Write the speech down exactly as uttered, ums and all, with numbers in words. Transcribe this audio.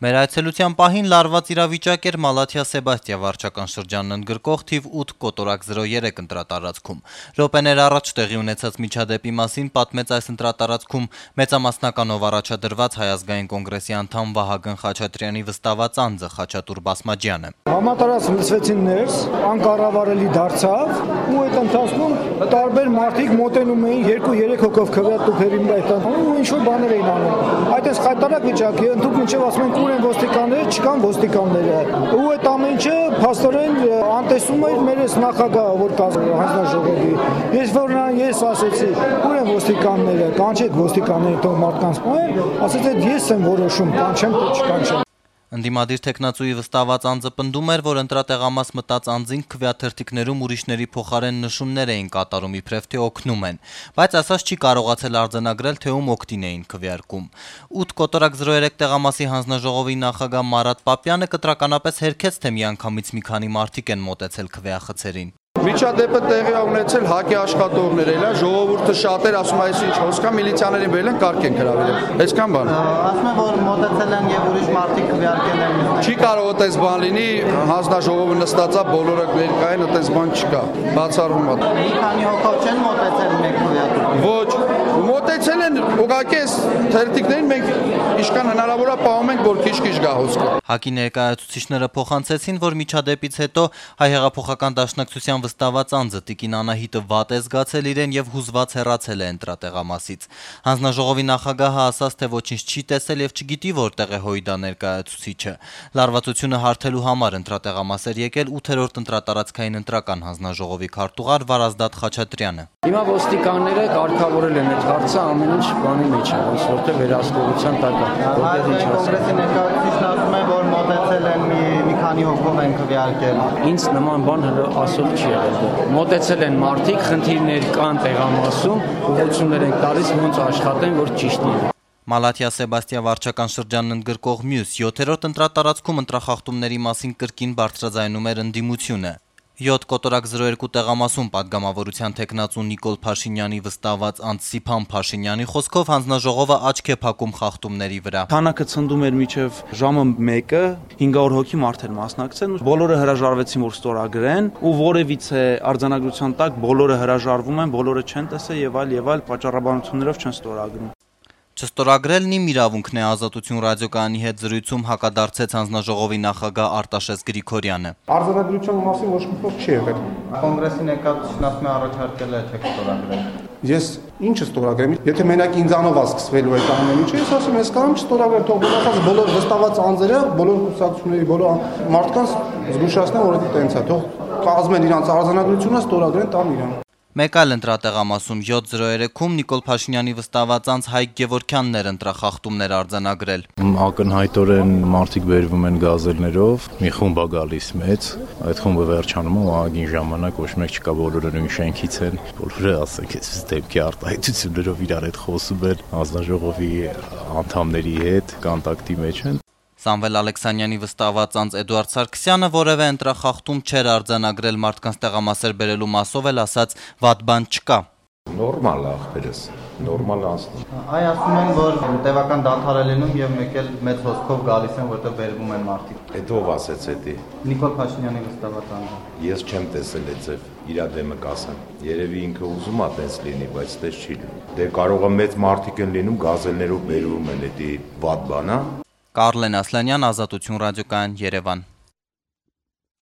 Մեր այցելության պահին լարված իրավիճակ էր Մալաթիա Սեբաստիա վարչական շրջանն ընդգրկող թիվ ութ կոտորակ զրո երեք ընտրատարածքում։ Րոպեներ առաջ տեղի ունեցած միջադեպի մասին պատմեց այս ընտրատարածքում մեծամասնականով առաջադրված Հայ ազգային կոնգրեսի անդամ Վահագն Խաչատրյանի վստահված անձը Խաչատուր Բասմաջյանը։ Համատարած լսվեցին ներս, անկառավարելի դարձավ, ու այդ ընթացքում տարբեր մարդիկ մոտենում էին երկու-երեք հոգով քվեատուփերին այդտեղ ու ինչ որ բաներ էին անում։ Այդպես խայտարակ վիճակի, ընդհանուր մինչև ասում են ուր են ոստիկանները, չկան ոստիկանները։ Ու այդ ամեն ինչը փաստորեն անտեսում էր մեր այս նախագահը, որ կա հանձնաժողովի։ Ես որ ես ասեցի, ուր են ոստիկանները, կանչեք ոստիկանները, թող մարդկանց պահեն, ասեց այդ ես եմ որոշում, կանչեմ թե չկանչեմ։ Ընդդիմադիր թեկնածուի վստահված անձը պնդում էր, որ ընտրատեղամաս մտած անձին քվեաթերթիկներում ուրիշների փոխարեն նշումներ էին կատարում իբրև թե օգնում են, բայց ասած չի կարողացել արձանագրել, թե ում օգտին էին քվեարկում։ ութ կոտորակ զրո երեք տեղամասի հանձնաժողովի նախագահ Մարատ Պապյանը կտրականապես հերքեց, թե միանգամից մի քանի մարդիկ են մոտեցել քվեախցերին։ Միջադեպը տեղի ունեցել ՀԱԿ-ի աշխատողներ էլա, ժողովուրդը շատեր ասում այս ինչ խոսքա, միլիցիաներին բերել են կարգ են հրավիրել։ Այսքան բան։ Ասում են, որ մոտեցել են եւ ուրիշ մարդիկ քվեարկել են։ Չի կարող այդպես բան լինի, հանձնաժողովը նստած է, բոլորը ներկային, այդպես բան չկա։ Բացառում է։ Մի քանի հոգով չեն մոտեցել մեկ քվեատուփ։ Ոչ, մոտեցել են ուղղակի այս թերթիկներին մենք ինչքան հնարավոր է պահում ենք, որ քիչ-քիչ գա հոսքը։ ՀԱԿ-ի ներկայացուցիչները փոխանցեցին, որ միջադեպից հետո Հայ հեղափոխական դաշնակցության վստահված անձը Տիկին Անահիտը վատ է զգացել իրեն եւ հուզված հեռացել է ընտրատեղամասից։ Հանձնաժողովի նախագահը ասաց, թե ոչինչ չի տեսել եւ չգիտի որտեղ է հույդա ներկայացուցիչը։ Լարվածությունը հարթելու համար ընտրատեղամաս էր եկել ութերորդ ընտրատարածքային ընտրական հանձնաժողովի քարտուղար Վարազդատ Խաչատրյանը։ Հիմա ոստիկանները կարգավորել են այդ հարցը ամեն ինչ բանի մեջ է, ոնց որտեղ վերահսկողության տակ է, որտեղ ինչ կոնգրեսի ներկայացուցիչն ասում է, որ մոտեցել են մի մի քանի հոգով են քվեարկել։ Ինձ նման բան հələ ասող չի եղել։ Մոտեցել են մարդիկ, խնդիրներ կան տեղամասում, ուղղություններ են տալիս, ոնց աշխատեն, որ ճիշտ լինի։ Մալաթիա Սեբաստիա վարչական շրջանն ընդգրկող մյուս յոթերորդ ընտրատարածքում ընտրախախտումների մասին կրկին բարձրաձայնում էր ընդդիմությունը։ յոթ կոտորակ զրո երկու տեղամասում պատգամավորության թեկնածու Նիկոլ Փաշինյանի վստահված անձ Սիփան Փաշինյանի խոսքով հանձնաժողովը աչք է փակում խախտումների վրա։ Քանակը ցնդում էր մինչև ժամը մեկը, հինգ հարյուր հոգի մարդեր մասնակցեն, բոլորը հրաժարվեցին, որ ստորագրեն, ու որևիցե արձանագրության տակ բոլորը հրաժարվում են, բոլորը չեն տեսել եւ այլ եւ այլ պատճառաբանություններով չեն ստորագրում։ Չստորագրելն իմ իրավունքն է, Ազատություն ռադիոկայանի հետ զրույցում հակադարձեց հանձնաժողովի նախագահ Արտաշես Գրիգորյանը։ Արձանագրության մասին ոչ մի խոսք չի եղել։ Կոնգրեսի ներկայացուցիչն ասում է առաջարկել է չեք ստորագրել։ Ես ինչը ստորագրեմ, եթե մենակ ինձանով է սկսվելու այդ ամեն ինչը, ես ասում եմ, ես կարող եմ չստորագրել, թող բոլորը բոլոր վստահված անձերը, բոլոր կուսակցությունների, բոլոր մարդկանց զգուշացնեն, որ դա տենց է, թող կազմեն իրանց արձանագրությունը, ստորագրեն, տան իրան։ Մեկ այլ ընտրատեղամասում յոթ զրո երեքում Նիկոլ Փաշինյանի վստահված անձ Հայկ Գևորգյանն էր ընտրախախտումներ արձանագրել։ Ակնհայտորեն մարդիկ բերվում են գազելներով, մի խումբ է գալիս մեծ, այդ խումբը վերջանում է, ահագին ժամանակ ոչ մեկ չկա, բոլորը նույն շենքից են, բոլորը ասենք այսպես դեպքի արտահայտություններով իրար հետ խոսում են, հանձնաժողովի անդամների հետ կոնտակտի մեջ են։ Սամվել Ալեքսանյանի վստահված անձ Էդուարդ Սարգսյանը որևէ ընտրախախտում չէր արձանագրել մարդկանց տեղամասեր բերելու մասով էլ ասաց վատ բան չկա։ Նորմալ է ախպերս, նորմալ ասում։ Այ ասում են, որ տևական դադար է լինում եւ մեկ էլ մեծ հոսքով գալիս են, որտեղ բերվում են մարդիկ։ Այդ ով ասեց էդի։ Նիկոլ Փաշինյանի վստահված անձը։ Ես չեմ տեսել այդ ձև, իրա դեմը կասեմ։ Երևի ինքը ուզում է տես լինի, բայց տես չի լինի։ Դե կարող է մեծ մարդիկ են լինում, գազելներով բերվում են, էդի վատ բան է։ Կարլեն Ասլանյան, Ազատություն ռադիոկայան, Երևան։